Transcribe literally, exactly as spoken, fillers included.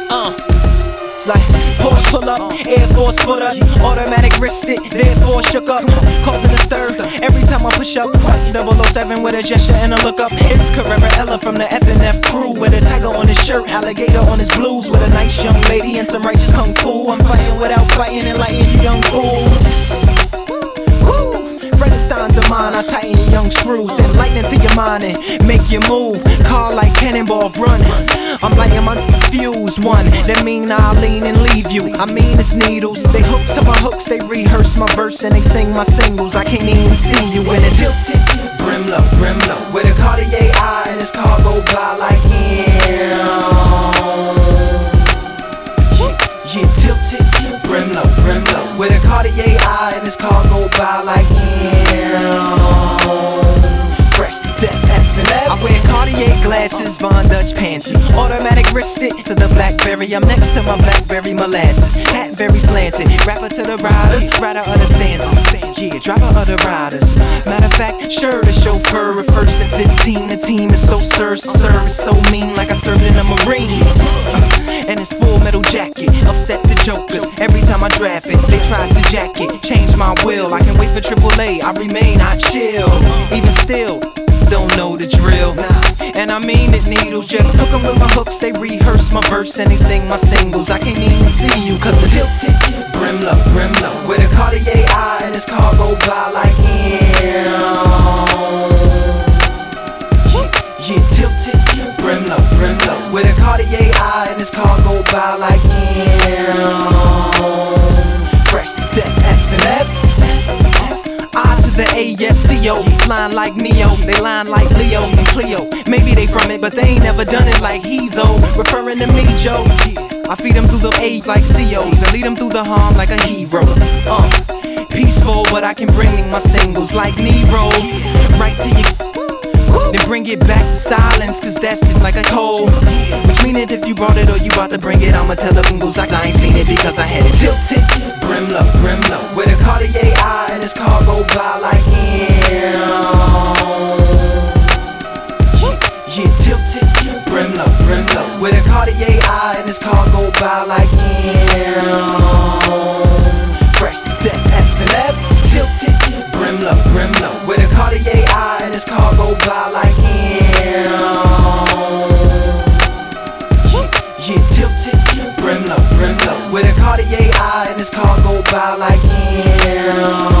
Uh. It's like Porsche pull up, Air Force footer, automatic wrist it, therefore shook up, causing a stir. Every time I push up, double oh seven with a gesture and a look up. It's Carrera Ella from the F and F crew, with a tiger on his shirt, alligator on his blues, with a nice young lady and some righteous kung fu. I'm fighting without fighting, enlighten you young fools. Frankenstein's a mine, I tighten your young screws, send lightning to your mind and make you move. Car like cannonball run, I'm lighting my fuse one. That mean I'll lean and leave you. I mean it's needles. They hook to my hooks, they rehearse my verse and they sing my singles. I can't even see you when it's tilted, brim low, brim low, with a Cartier eye and this car go by like yeah. Yeah, tilted, brim low, brim low, with a Cartier eye and this car go by like yeah. Fresh to death, F and F. I wear Cartier glasses, Von Dutch pants, automatic wrist it to the Blackberry. I'm next to my Blackberry molasses, hat very slanted, rapper to the riders, writer of the stanzas. Yeah, driver of the riders. Matter of fact, sure the chauffeur at first at fifteen. The team is so served, service so mean, like I served in the Marines. And it's full metal jacket, upset the jokers. Every time I draft it, they tries to jack it, change my will. I can wait for triple A, I remain, I chill. Even still, don't know the drill. And I mean it, needles, just hook 'em with my hooks. They rehearse my verse and they sing my singles. I can't even see you cause it's tilted, brim low, brim low, with a Cartier eye and this car go by like yeah. Yeah, tilted, brim low, brim low, with a Cartier eye and this car go by like yeah. Fresh to death, F and F. I to the A S C O, flying like Neo, they line like Leo and Cleo. Maybe they from it, but they ain't never done it like he though. Referring to me, Joe. I feed them through the A's like C O's and lead them through the harm like a hero. Uh, peaceful, but I can bring my singles like Nero. Right to you. Then bring it back to silence, cause that's like a cold. Which mean that if you brought it or you about to bring it, I'ma tell the bingles like I ain't seen it because I had it tilted, brim low, brim low, with a Cartier eye and this car go by like yeah. Yeah, tilted, brim low, brim low, with a Cartier eye and this car go by like yeah. Fresh to death, F and F, tilted, brim low, brim low, with a Cartier eye and this car go by like yeah. Yeah, tilted, brim low, brim low, with a Cartier eye and this car go by like yeah.